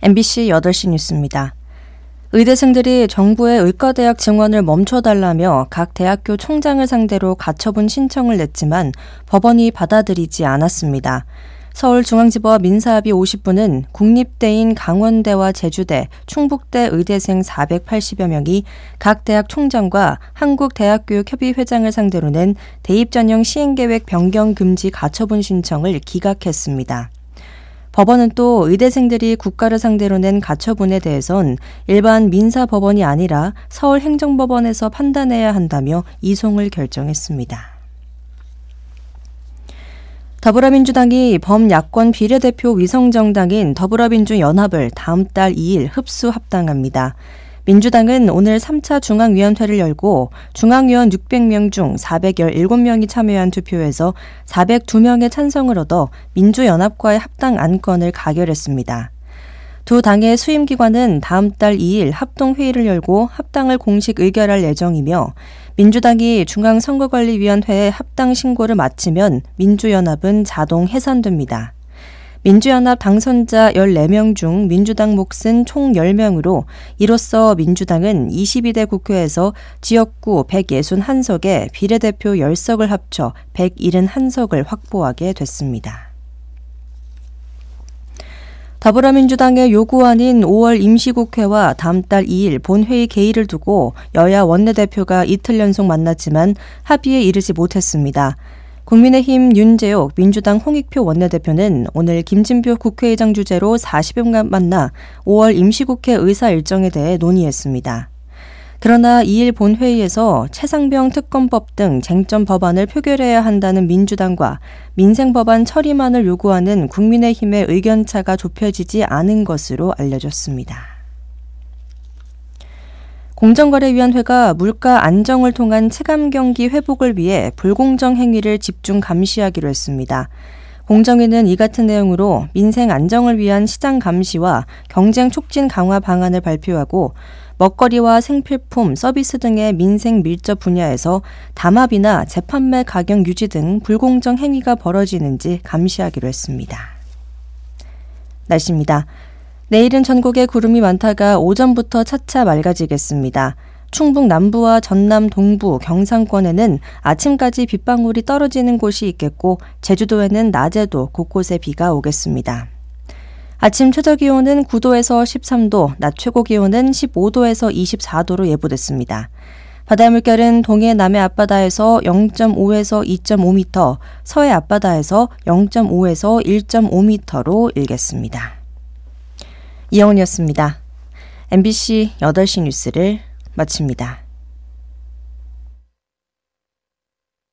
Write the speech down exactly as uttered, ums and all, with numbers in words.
엠비씨 여덟 시 뉴스입니다. 의대생들이 정부의 의과대학 증원을 멈춰달라며 각 대학교 총장을 상대로 가처분 신청을 냈지만 법원이 받아들이지 않았습니다. 서울중앙지법 민사합의 오십 부는 국립대인 강원대와 제주대, 충북대 의대생 사백팔십여 명이 각 대학 총장과 한국대학교육협의회장을 상대로 낸 대입전형 시행계획 변경 금지 가처분 신청을 기각했습니다. 법원은 또 의대생들이 국가를 상대로 낸 가처분에 대해선 일반 민사법원이 아니라 서울행정법원에서 판단해야 한다며 이송을 결정했습니다. 더불어민주당이 범야권 비례대표 위성정당인 더불어민주연합을 다음 달 이 일 흡수 합당합니다. 민주당은 오늘 삼 차 중앙위원회를 열고 중앙위원 육백 명 중 사백십칠 명이 참여한 투표에서 사백이 명의 찬성을 얻어 민주연합과의 합당 안건을 가결했습니다. 두 당의 수임기관은 다음 달 이 일 합동회의를 열고 합당을 공식 의결할 예정이며 민주당이 중앙선거관리위원회에 합당 신고를 마치면 민주연합은 자동 해산됩니다. 민주연합 당선자 열네 명 중 민주당 몫은 총 열 명으로 이로써 민주당은 이십이 대 국회에서 지역구 백육십일 석에 비례대표 십 석을 합쳐 백칠십일 석을 확보하게 됐습니다. 더불어민주당의 요구안인 오월 임시국회와 다음 달 이 일 본회의 개의를 두고 여야 원내대표가 이틀 연속 만났지만 합의에 이르지 못했습니다. 국민의힘 윤재옥, 민주당 홍익표 원내대표는 오늘 김진표 국회의장 주재로 사십 분간 만나 오월 임시국회 의사 일정에 대해 논의했습니다. 그러나 이 일 본회의에서 최상병 특검법 등 쟁점 법안을 표결해야 한다는 민주당과 민생법안 처리만을 요구하는 국민의힘의 의견차가 좁혀지지 않은 것으로 알려졌습니다. 공정거래위원회가 물가 안정을 통한 체감경기 회복을 위해 불공정 행위를 집중 감시하기로 했습니다. 공정위는 이 같은 내용으로 민생 안정을 위한 시장 감시와 경쟁 촉진 강화 방안을 발표하고 먹거리와 생필품, 서비스 등의 민생 밀접 분야에서 담합이나 재판매 가격 유지 등 불공정 행위가 벌어지는지 감시하기로 했습니다. 날씨입니다. 내일은 전국에 구름이 많다가 오전부터 차차 맑아지겠습니다. 충북 남부와 전남 동부, 경상권에는 아침까지 빗방울이 떨어지는 곳이 있겠고 제주도에는 낮에도 곳곳에 비가 오겠습니다. 아침 최저기온은 구 도에서 십삼 도, 낮 최고기온은 십오 도에서 이십사 도로 예보됐습니다. 바다 물결은 동해 남해 앞바다에서 영 점 오에서 이 점 오 미터, 서해 앞바다에서 영 점 오에서 일 점 오 미터로 일겠습니다. 이영은이었습니다. 엠비씨 여덟 시 뉴스를 마칩니다.